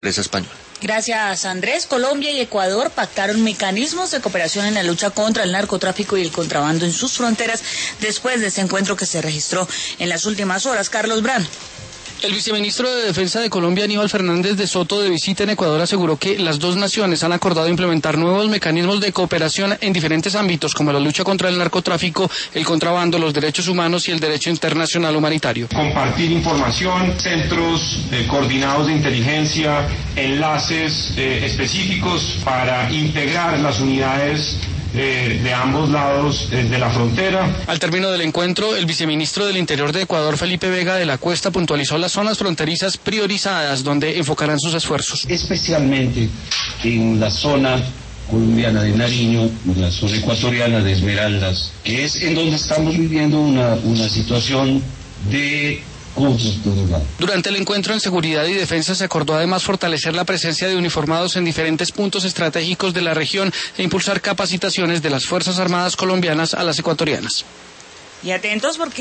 empresa española. Gracias, Andrés. Colombia y Ecuador pactaron mecanismos de cooperación en la lucha contra el narcotráfico y el contrabando en sus fronteras después de ese encuentro que se registró en las últimas horas. Carlos Brand. El viceministro de Defensa de Colombia, Aníbal Fernández de Soto, de visita en Ecuador, aseguró que las dos naciones han acordado implementar nuevos mecanismos de cooperación en diferentes ámbitos, como la lucha contra el narcotráfico, el contrabando, los derechos humanos y el derecho internacional humanitario. Compartir información, centros coordinados de inteligencia, enlaces específicos para integrar las unidades de ambos lados de la frontera. Al término del encuentro, el viceministro del Interior de Ecuador, Felipe Vega de la Cuesta, puntualizó las zonas fronterizas priorizadas donde enfocarán sus esfuerzos. Especialmente en la zona colombiana de Nariño, en la zona ecuatoriana de Esmeraldas, que es en donde estamos viviendo una situación de conflictividad. Durante el encuentro en Seguridad y Defensa se acordó además fortalecer la presencia de uniformados en diferentes puntos estratégicos de la región e impulsar capacitaciones de las Fuerzas Armadas colombianas a las ecuatorianas. Y atentos porque